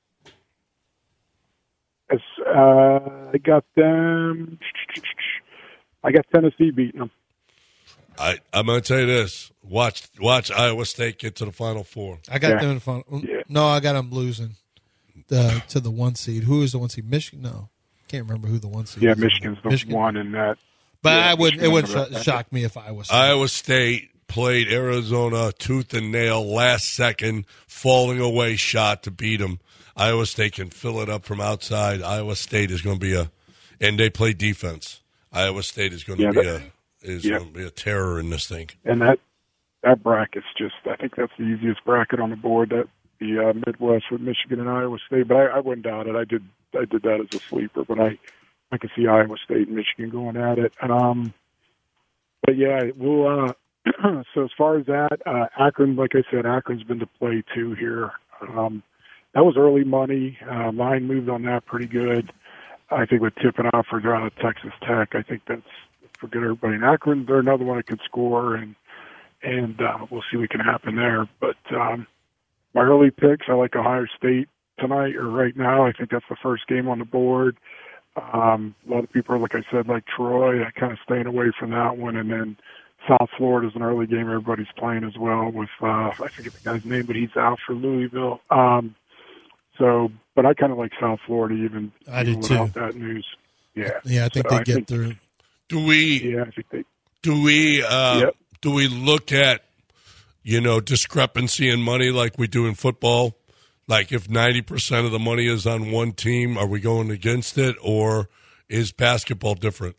I got them. I got Tennessee beating them. I'm going to tell you this: watch Iowa State get to the Final Four. I got them in the final. Yeah. No, I got them losing to the 1 seed. Who is the 1 seed? Michigan? No, can't remember who the 1 seed. Yeah, Michigan's the one in that. But it wouldn't shock me if Iowa State played Arizona tooth and nail, last second falling away shot to beat them. Iowa State can fill it up from outside. Iowa State is going to be and they play defense. Iowa State is going to be a terror in this thing. And that bracket's just, I think that's the easiest bracket on the board. That the Midwest with Michigan and Iowa State, but I wouldn't doubt it. I did that as a sleeper, but I could see Iowa State and Michigan going at it. But yeah, we'll. So as far as that, Akron, like I said, Akron's been to play too here. That was early money. Line moved on that pretty good. I think with tipping off for Texas Tech, I think that's for good everybody. And Akron, they're another one that could score, and we'll see what can happen there. But my early picks, I like Ohio State tonight or right now. I think that's the first game on the board. A lot of people are, like I said, like Troy. I kind of staying away from that one. And then South Florida is an early game everybody's playing as well with, I forget the guy's name, but he's out for Louisville. But I kind of like South Florida even without that news. Yeah. Yeah, I think they get through. Do we? Yeah, I think they. Do we look at, discrepancy in money like we do in football? Like if 90% of the money is on one team, are we going against it, or is basketball different?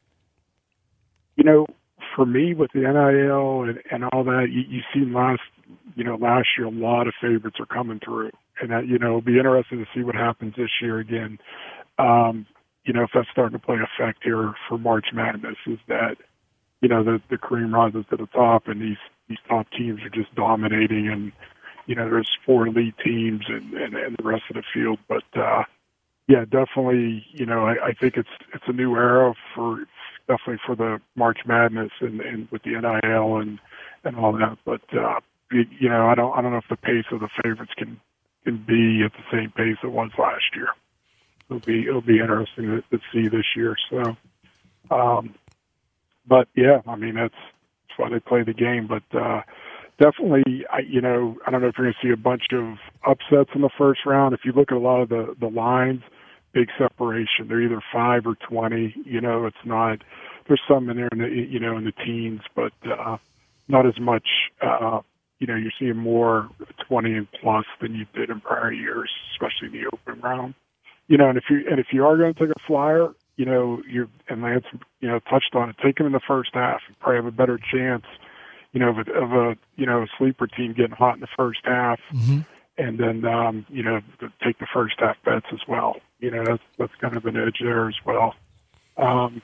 For me, with the NIL and all that, you see last year a lot of favorites are coming through, and that it'll be interesting to see what happens this year again. If that's starting to play effect here for March Madness, is that the cream rises to the top, and these top teams are just dominating, and there's 4 elite teams and the rest of the field. But yeah, definitely, I think it's a new era definitely for the March Madness and with the NIL and all that. But I don't know if the pace of the favorites can be at the same pace it was last year. It'll be interesting to see this year. So, but yeah, I mean that's why they play the game. But definitely, I don't know if you're going to see a bunch of upsets in the first round. If you look at a lot of the lines, big separation. They're either 5 or 20. It's not. There's some in there in the teens, but not as much. You're seeing more 20 and plus than you did in prior years, especially in the open round. And if you are going to take a flyer, and Lance, touched on it, take them in the first half. You probably have a better chance, of a sleeper team getting hot in the first half, and then take the first half bets as well. That's kind of an edge there as well. And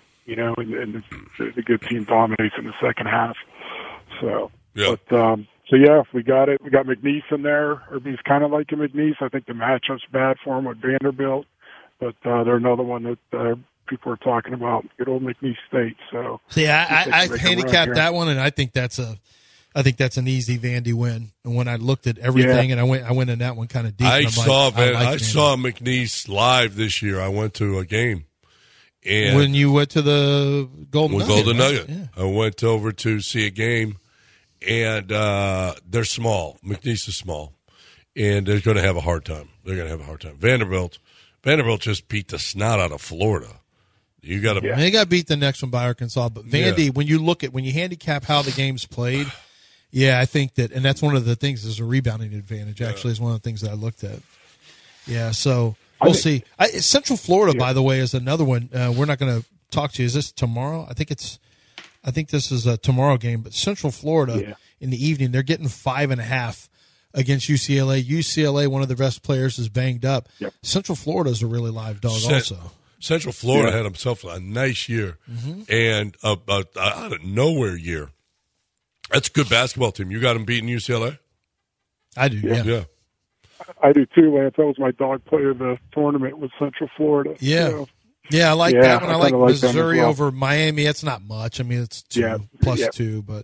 the good team dominates in the second half. So, yeah. But so yeah, we got it. We got McNeese in there. He's kind of like a McNeese. I think the matchup's bad for him with Vanderbilt, but they're another one that people are talking about. Good old McNeese State. So I handicapped that one, and I think that's an easy Vandy win. And when I looked at everything, and I went in that one kind of deep. I saw McNeese live this year. I went to a game. And when you went to the Golden Nugget, yeah. I went over to see a game, and they're small. McNeese is small, and they're going to have a hard time. Vanderbilt just beat the snot out of Florida. You got to. Yeah. They got beat the next one by Arkansas, but Vandy, when you handicap how the game's played, yeah, I think that, and that's one of the things is a rebounding advantage. Actually, is one of the things that I looked at. Yeah, so. We'll see. Central Florida, by the way, is another one. We're not going to talk to you. Is this tomorrow? I think this is a tomorrow game. But Central Florida in the evening, they're getting 5.5 against UCLA. UCLA, one of the best players, is banged up. Yep. Central Florida is a really live dog also. Central Florida had himself a nice year and out of nowhere year. That's a good basketball team. You got them beating UCLA? I do, yeah. I do too, Lance. That was my dog play of the tournament with Central Florida. Yeah. So, yeah, I like that one. I like Missouri over Miami. It's not much. I mean, it's 2 plus 2. But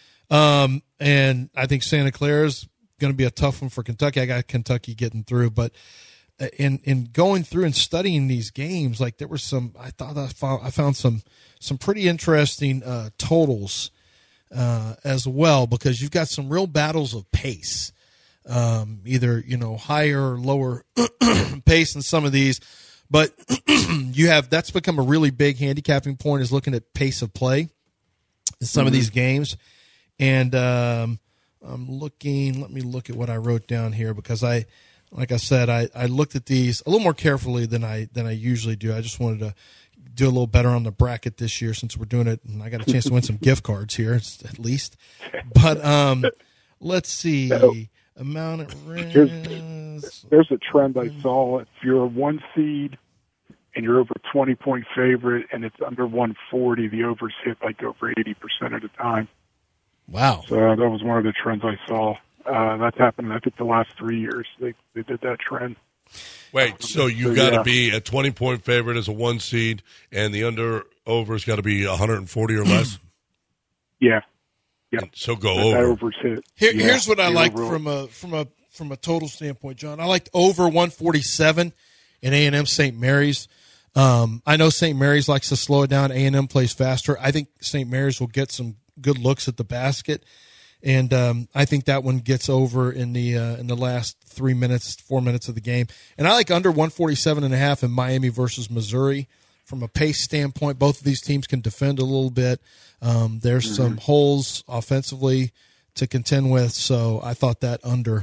and I think Santa Clara is going to be a tough one for Kentucky. I got Kentucky getting through. But in going through and studying these games, like there were some – I found some pretty interesting totals as well, because you've got some real battles of pace. Either higher or lower pace in some of these, but that's become a really big handicapping point, is looking at pace of play in some of these games. And I'm looking. Let me look at what I wrote down here, because I looked at these a little more carefully than I usually do. I just wanted to do a little better on the bracket this year since we're doing it, and I got a chance to win some gift cards here at least. But let's see. Amount at risk. There's a trend I saw. If you're a 1 seed and you're over 20-point favorite and it's under 140, the overs hit like over 80% of the time. Wow. So that was one of the trends I saw. That's happened, I think, the last 3 years. They did that trend. Wait, so you got to be a 20-point favorite as a 1 seed, and the over-over's got to be 140 or less? Yeah. Yeah. So go over. Here's what I like from a total standpoint, John. I liked over 147 in A&M St. Mary's. I know St. Mary's likes to slow it down. A&M plays faster. I think St. Mary's will get some good looks at the basket. And I think that one gets over in the last 4 minutes of the game. And I like under 147.5 in Miami versus Missouri. From a pace standpoint, both of these teams can defend a little bit. There's some holes offensively to contend with. So I thought that under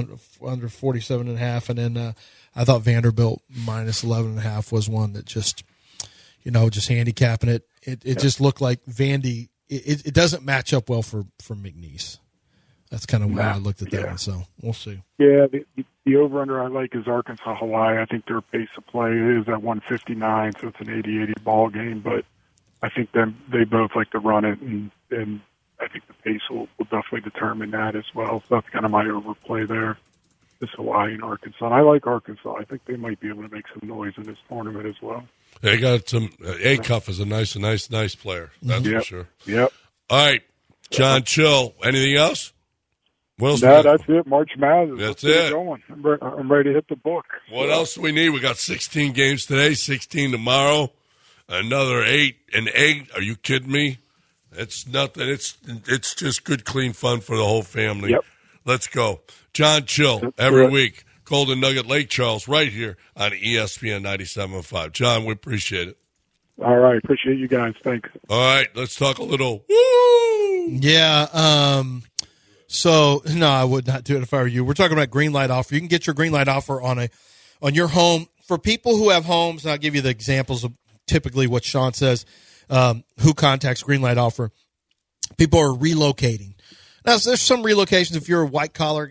47.5. And then I thought Vanderbilt minus 11.5 was one that just handicapping it. It just looked like Vandy. It doesn't match up well for McNeese. That's kind of why I looked at that one. So we'll see. Yeah, the over-under I like is Arkansas-Hawaii. I think their pace of play is at 159, so it's an 80-80 ball game. But I think they both like to run it, and I think the pace will definitely determine that as well. So that's kind of my overplay there, is Hawaii and Arkansas. And I like Arkansas. I think they might be able to make some noise in this tournament as well. They got some. Acuff is a nice player. That's for sure. Yep. All right, John Chill. Anything else? That's it. March Madness. That's it. Going. I'm ready to hit the book. What else do we need? We got 16 games today, 16 tomorrow, another 8 and 8. Are you kidding me? It's nothing. It's just good, clean fun for the whole family. Yep. Let's go. John Chill every week. Golden Nugget Lake Charles right here on ESPN 97.5. John, we appreciate it. All right. Appreciate you guys. Thanks. All right. Let's talk a little. Woo! Yeah. So, no, I would not do it if I were you. We're talking about green light offer. You can get your green light offer on your home. For people who have homes, and I'll give you the examples of typically what Sean says, who contacts green light offer. People are relocating. Now, there's some relocations if you're a white-collar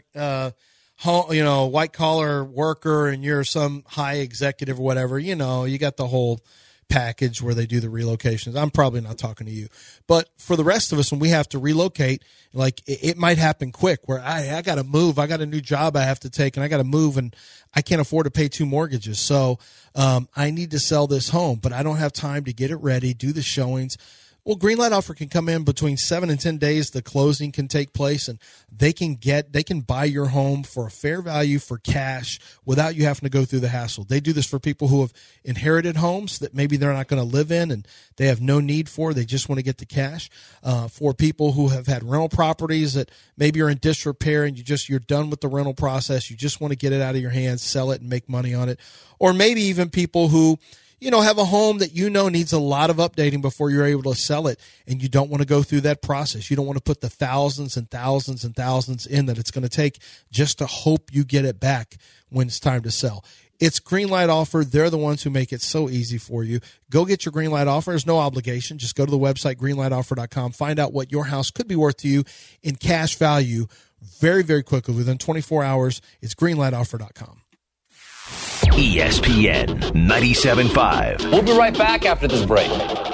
white-collar worker and you're some high executive or whatever, you got the whole package where they do the relocations. I'm probably not talking to you. But for the rest of us, when we have to relocate, like it might happen quick where I got to move. I got a new job I have to take and I got to move and I can't afford to pay 2 mortgages. So I need to sell this home, but I don't have time to get it ready, do the showings. Well, Greenlight Offer can come in between 7 and 10 days. The closing can take place, and they can buy your home for a fair value for cash without you having to go through the hassle. They do this for people who have inherited homes that maybe they're not going to live in and they have no need for. They just want to get the cash. For people who have had rental properties that maybe are in disrepair and you're done with the rental process. You just want to get it out of your hands, sell it, and make money on it. Or maybe even people who have a home that needs a lot of updating before you're able to sell it, and you don't want to go through that process. You don't want to put the thousands and thousands and thousands in that it's going to take just to hope you get it back when it's time to sell. It's Greenlight Offer. They're the ones who make it so easy for you. Go get your Greenlight Offer. There's no obligation. Just go to the website, greenlightoffer.com. Find out what your house could be worth to you in cash value very, very quickly. Within 24 hours, it's greenlightoffer.com. ESPN 97.5. We'll be right back after this break.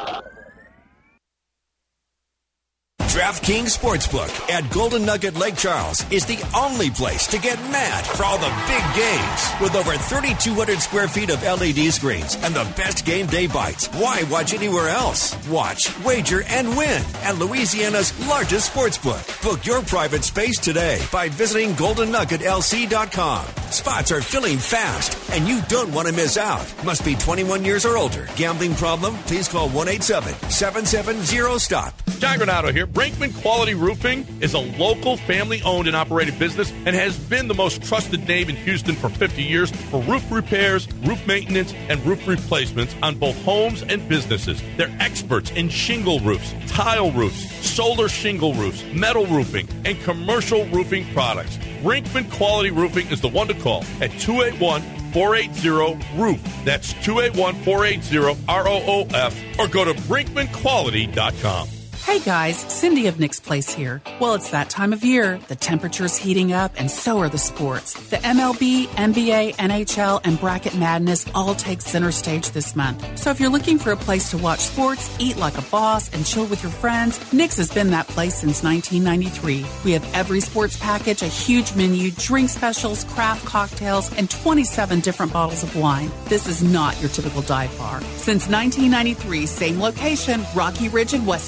DraftKings Sportsbook at Golden Nugget Lake Charles is the only place to get mad for all the big games. With over 3,200 square feet of LED screens and the best game day bites, why watch anywhere else? Watch, wager, and win at Louisiana's largest sportsbook. Book your private space today by visiting GoldenNuggetLC.com. Spots are filling fast, and you don't want to miss out. Must be 21 years or older. Gambling problem? Please call 1-877-770-STOP. John Granato here. Brinkman Quality Roofing is a local family-owned and operated business and has been the most trusted name in Houston for 50 years for roof repairs, roof maintenance, and roof replacements on both homes and businesses. They're experts in shingle roofs, tile roofs, solar shingle roofs, metal roofing, and commercial roofing products. Brinkman Quality Roofing is the one to call at 281-480-ROOF. That's 281-480-ROOF, or go to brinkmanquality.com. Hey guys, Cindy of Nick's Place here. Well, it's that time of year. The temperature's heating up and so are the sports. The MLB, NBA, NHL, and Bracket Madness all take center stage this month. So if you're looking for a place to watch sports, eat like a boss, and chill with your friends, Nick's has been that place since 1993. We have every sports package, a huge menu, drink specials, craft cocktails, and 27 different bottles of wine. This is not your typical dive bar. Since 1993, same location, Rocky Ridge and Westheimer. Is your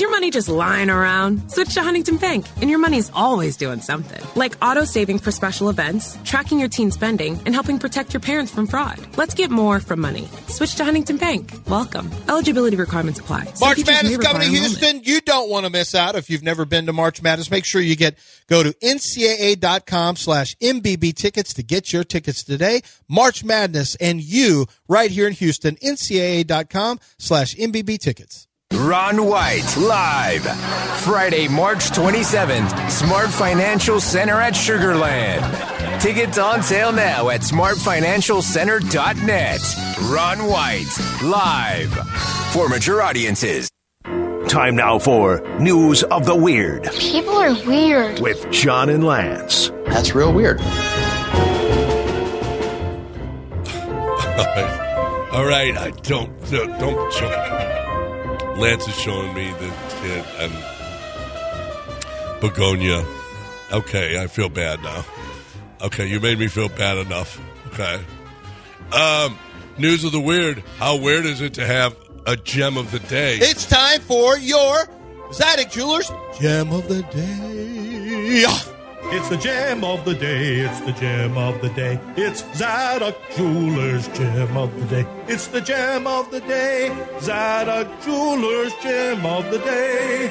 your money just lying around? Switch to Huntington Bank, and your money's always doing something. Like auto-saving for special events, tracking your teen spending, and helping protect your parents from fraud. Let's get more from money. Switch to Huntington Bank. Welcome. Eligibility requirements apply. March Madness coming to Houston. You don't want to miss out if you've never been to March Madness. Make sure you go to ncaa.com/MBB tickets to get your tickets today. March Madness and you right here in Houston, ncaa.com/MBB tickets. Ron White, live. Friday, March 27th, Smart Financial Center at Sugar Land. Tickets on sale now at smartfinancialcenter.net. Ron White, live. For mature audiences. Time now for News of the Weird. People are weird. With John and Lance. That's real weird. All right. I don't show. Lance is showing me the kid and Begonia. Okay, I feel bad now. Okay, you made me feel bad enough. Okay. News of the weird. How weird is it to have a gem of the day? It's time for your Zadig Jewelers Gem of the Day. It's the gem of the day. It's the gem of the day. It's Zadig Jewelers Gem of the day. It's the gem of the day. Zadig Jewelers Gem of the day.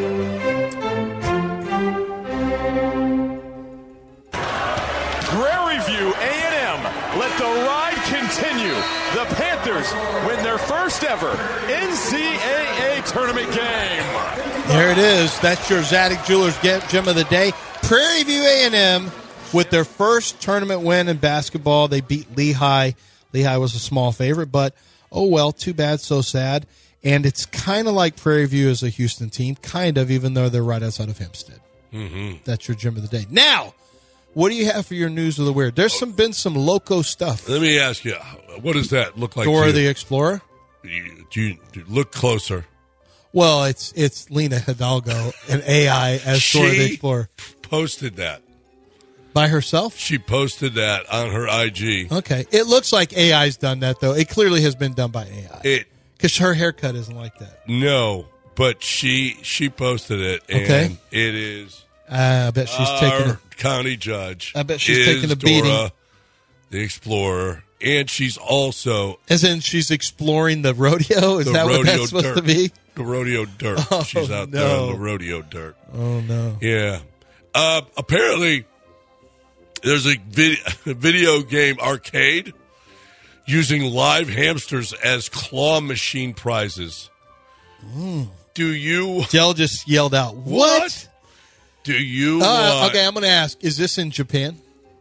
Prairie View A&M. Let the ride continue. The Panthers win their first ever NCAA tournament game. There it is. That's your Zadig Jewelers Gem of the Day. Prairie View A&M with their first tournament win in basketball. They beat Lehigh. Lehigh was a small favorite, but oh well, too bad, so sad. And it's kind of like Prairie View as a Houston team, kind of, even though they're right outside of Hempstead. Mm-hmm. That's your Gem of the Day. Now, what do you have for your News of the Weird? There's been some loco stuff. Let me ask you, what does that look like? Dora the Explorer? Do you look closer? Well, it's Lena Hidalgo, an AI as Dora the Explorer. Posted that by herself. She posted that on her IG. Okay, it looks like AI's done that though. It clearly has been done by AI. Because her haircut isn't like that. No, but she posted it. And okay, it is. I bet she's taking a county judge. I bet she's taking a beating. Dora the Explorer, and she's also as in she's exploring the rodeo. Is that what that's supposed to be? The rodeo dirt. Oh, she's out there in the rodeo dirt. Oh no! Yeah. Apparently, there's a video game arcade using live hamsters as claw machine prizes. Do you? Dell just yelled out, "What? Do you?" Okay, I'm going to ask: is this in Japan?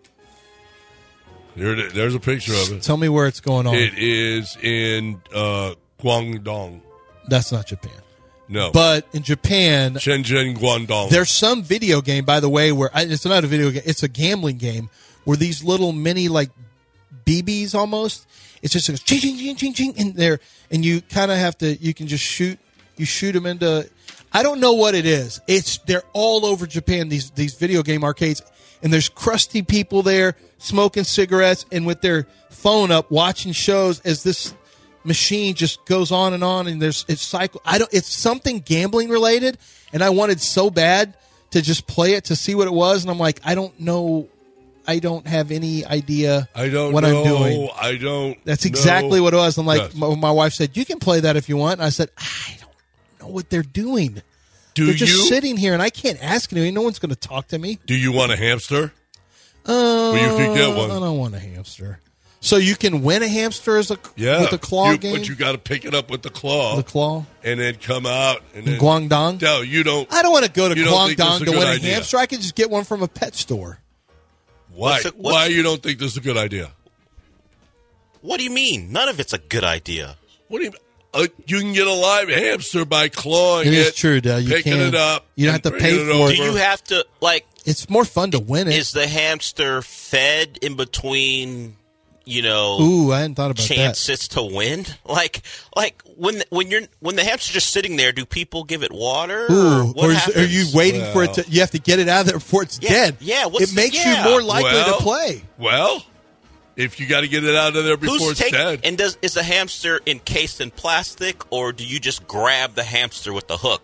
There's a picture of it. Tell me where it's going on. It is in Guangdong. That's not Japan. No. But in Japan, Shenzhen, Guangdong. There's some video game, by the way, where it's not a video game, it's a gambling game where these little mini like BBs almost, it's just ching ching ching ching ching in there, and you kind of have to, you can just shoot them into, I don't know what it is. They're all over Japan, these video game arcades, and there's crusty people there smoking cigarettes and with their phone up watching shows as this machine just goes on, and it's cycle. It's something gambling related, and I wanted so bad to just play it to see what it was, and I'm like, I don't know, I don't have any idea what I'm doing. I don't. That's exactly what it was. I'm like, my wife said, you can play that if you want, and I said, I don't know what they're doing. They're just sitting here, and I can't ask anyone. No one's going to talk to me. Do you want a hamster? Well, you could get one. I don't want a hamster. So you can win a hamster with a claw game? But you got to pick it up with the claw. The claw? And then come out. And then, Guangdong? No, you don't. I don't want to go to Guangdong to win a idea. hamster. I could just get one from a pet store. Why? Why you don't think this is a good idea? What do you mean? None of it's a good idea. What do you mean? You can get a live hamster by clawing it. It is true, Dale. Picking it up. You don't have to pay for it. Do you have to, It's more fun to win it. Is the hamster fed in between, Ooh, I hadn't thought about chances to win? Like when the hamster's just sitting there, do people give it water? Ooh, or are you waiting for it to? You have to get it out of there before it's dead. Yeah, it makes you more likely to play. Well, if you got to get it out of there before it's dead. And is the hamster encased in plastic, or do you just grab the hamster with the hook?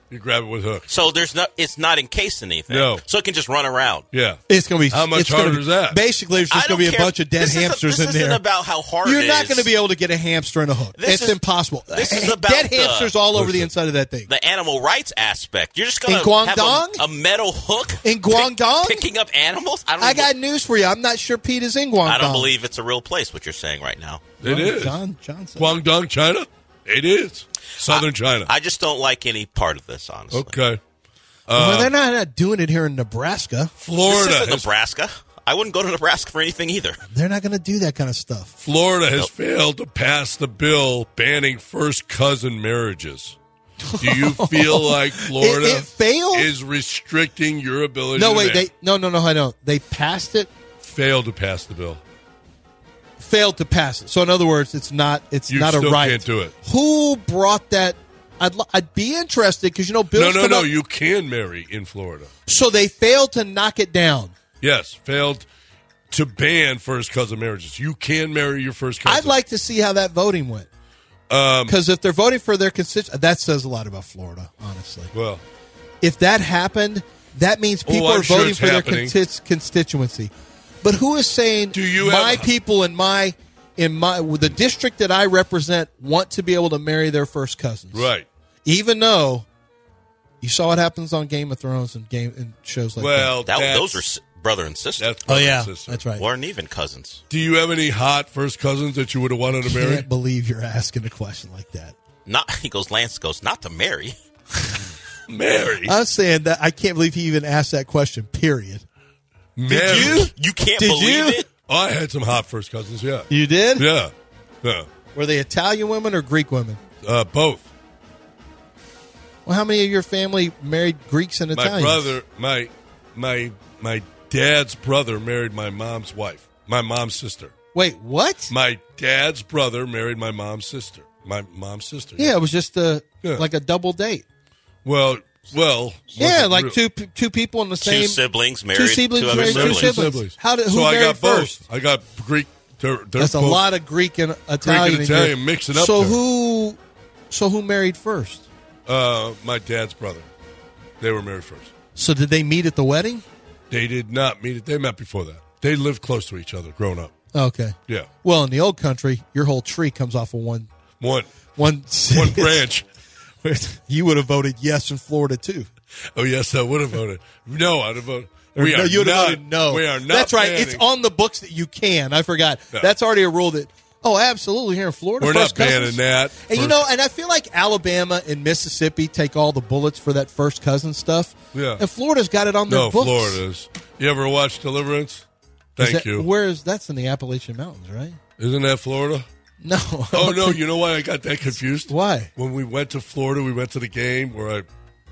You grab it with hooks. So it's not encased in anything. No. So it can just run around. Yeah. It's going to be how much harder is that? Basically, it's just going to be a bunch of dead hamsters in there. This isn't about how hard You're it is. not going to be able to get a hamster in a hook. It's impossible. This is about dead hamsters all over the inside of that thing. The animal rights aspect. You're just going to have a metal hook in Guangdong picking up animals. I got news for you. I'm not sure Pete is in Guangdong. I don't believe it's a real place. What you're saying right now. It is. John Johnson. Guangdong, China. It is. Southern China. I just don't like any part of this, honestly. Okay. Well, they're not doing it here in Nebraska. Florida. This isn't Nebraska. I wouldn't go to Nebraska for anything either. They're not going to do that kind of stuff. Florida has failed to pass the bill banning first cousin marriages. Do you feel like Florida it failed? is restricting your ability No, to wait. No, I don't. They passed it. Failed to pass the bill. Failed to pass it. So, in other words, it's not a still right. Can't do it. Who brought that? I'd be interested because, bills No. You can marry in Florida. So they failed to knock it down. Yes, failed to ban first cousin marriages. You can marry your first cousin. I'd like to see how that voting went. Because if they're voting for their constituents, that says a lot about Florida, honestly. Well, if that happened, that means people are voting for their constituency. But who is saying people in the district that I represent want to be able to marry their first cousins? Right. Even though you saw what happens on Game of Thrones and shows like that. Those are brother and sister. That's brother and sister. That's right. Weren't even cousins. Do you have any hot first cousins that you would have wanted to marry? I can't believe you're asking a question like that. Lance goes, not to marry. Marry? I'm saying that I can't believe he even asked that question, period. Did you? You can't believe it? Oh, I had some hot first cousins, yeah. You did? Yeah. Were they Italian women or Greek women? Both. Well, how many of your family married Greeks and Italians? My dad's brother married my mom's wife, my mom's sister. Wait, what? My dad's brother married my mom's sister. My mom's sister. Yeah, it was just like a double date. Well. Yeah, like two people in the same. Two siblings married. Two siblings two married. other Two siblings. Who I married got first? both. I got Greek. That's a lot of Greek and Italian. Greek and Italian mixing up. So who married first? My dad's brother. They were married first. So did they meet at the wedding? They did not meet. They met before that. They lived close to each other, growing up. Okay. Yeah. Well, in the old country, your whole tree comes off of one branch. You would have voted yes in Florida too. Oh yes, I would have voted. No, I'd have voted. You would have voted no. We are not. That's right. Banning. It's on the books that you can. I forgot. No. That's already a rule that. Oh, absolutely. Here in Florida, we're not banning that. And and I feel like Alabama and Mississippi take all the bullets for that first cousin stuff. Yeah. And Florida's got it on their books. No, Florida's. You ever watch Deliverance? Thank you. That's in the Appalachian Mountains, right? Isn't that Florida? No. Oh no! You know why I got that confused? Why? When we went to Florida, we went to the game where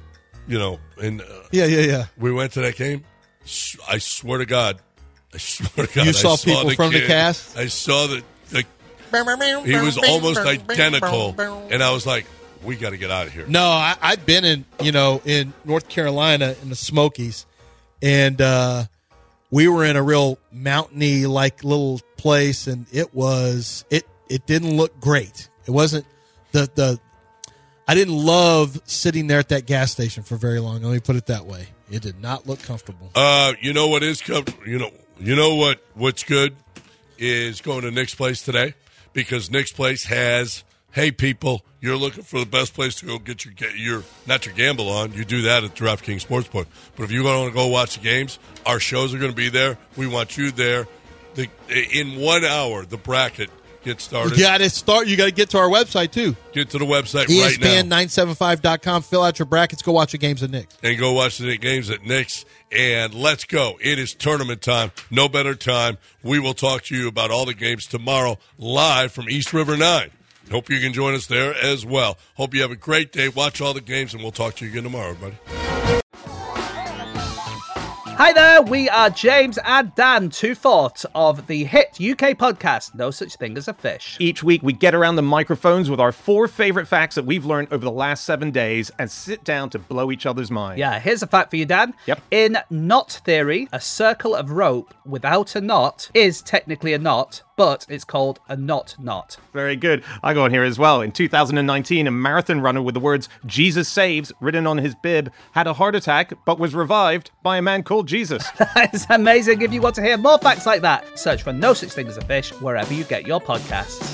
Yeah. We went to that game. I swear to God. You saw people from the cast? I saw that. He was almost identical, and I was like, "We got to get out of here." No, I've been in North Carolina in the Smokies, and we were in a real mountainy like little place, and it didn't look great. It wasn't I didn't love sitting there at that gas station for very long. Let me put it that way. It did not look comfortable. You know what is comfortable? You know what's good is going to Nick's Place today, because Nick's Place has, hey people, you're looking for the best place to go get your not your gamble on. You do that at DraftKings Sportsbook. But if you want to go watch the games, our shows are going to be there. We want you there. In 1 hour, the bracket gets started. You got to start. You got to get to our website too. Get to the website right now. ESPN975.com. Fill out your brackets. Go watch the games at Nick's. And go watch the games at Nick's. And let's go. It is tournament time. No better time. We will talk to you about all the games tomorrow live from East River 9. Hope you can join us there as well. Hope you have a great day. Watch all the games, and we'll talk to you again tomorrow, everybody. Hi there, we are James and Dan, 2/4 of the hit UK podcast, No Such Thing as a Fish. Each week we get around the microphones with our 4 favorite facts that we've learned over the last 7 days and sit down to blow each other's minds. Yeah, here's a fact for you, Dan. Yep. In knot theory, a circle of rope without a knot is technically a knot, but it's called a not. Very good. I got on here as well. In 2019, a marathon runner with the words "Jesus saves" written on his bib had a heart attack, but was revived by a man called Jesus. That is amazing. If you want to hear more facts like that, search for No Such Thing as a Fish wherever you get your podcasts.